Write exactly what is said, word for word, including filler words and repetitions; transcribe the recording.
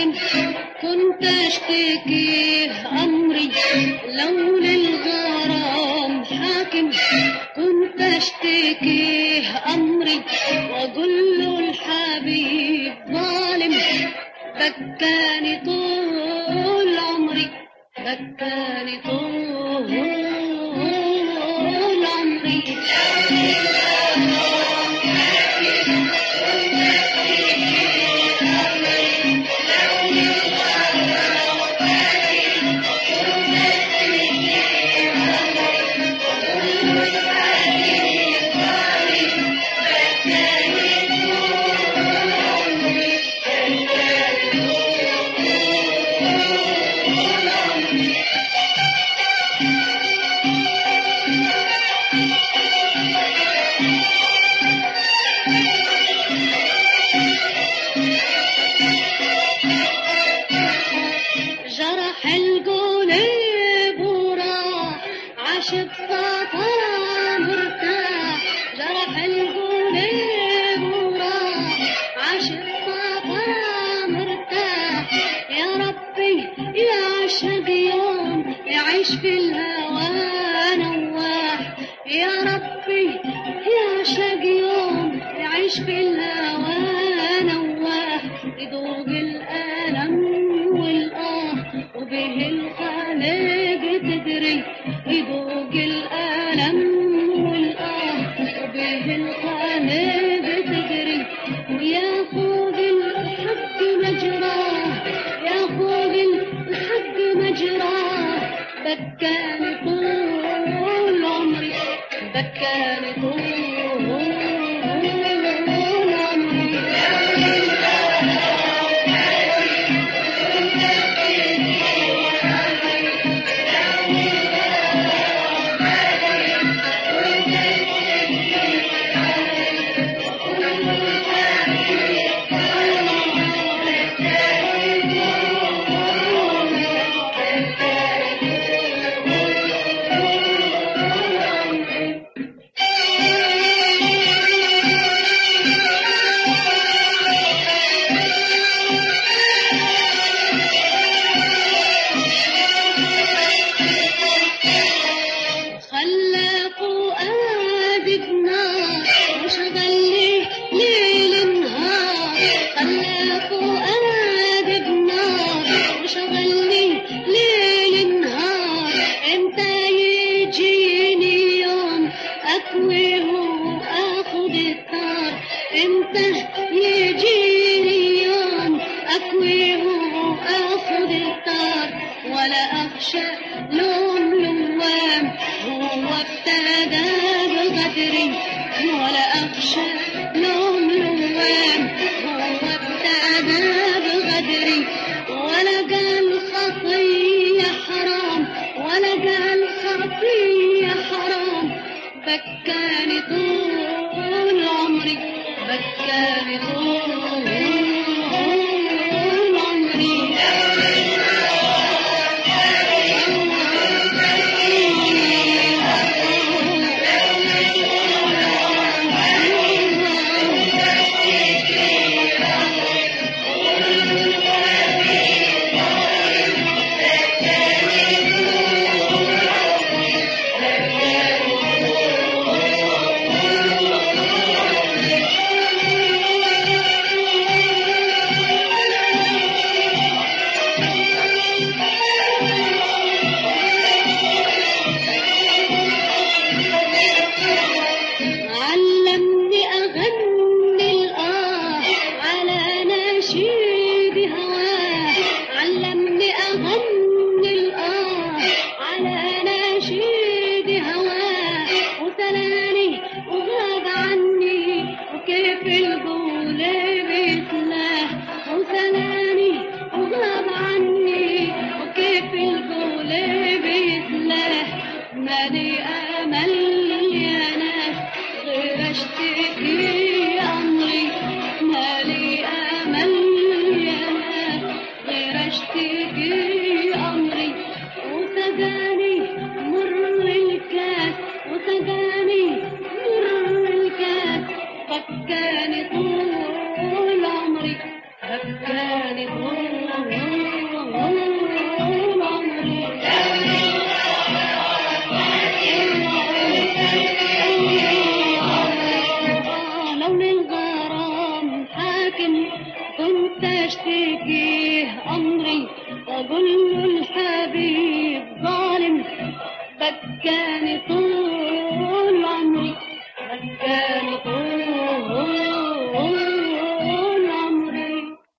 ظالم كنت اشتكيه امري، لو للغرام حاكم كنت اشتكيه امري، واقول له الحبيب ظالم بكاني طول عمري، بكاني طول عمري. جرح القلب وراح عاشق صفا مرتاح، جرح القلب وراح عاشق صفا مرتاح، يا ربي يعشق يوم يعيش في الهوى نواح، يا ربي يعشق يوم يعيش في الهوى نواح، يذوق الألم وبه الخالق تدري، يذوق الألم والآه وبه الخالق تدري، وياخذ الحق مجراه، ياخذ الحق مجراه، بكاني طول عمري، بكاني طول ولا أخشى لوم لوام، هو ابتدى بغدري، ولا أخشى لوم لوام، هو ابتدى بغدري، ولا قال خطية حرام، ولا قال خطية حرام، بكاني طول عمري، بكاني طول عمري. وسقاني مر الكاس فكاني طول كل الحبيب ظالم بكاني طول عمري بكاني طول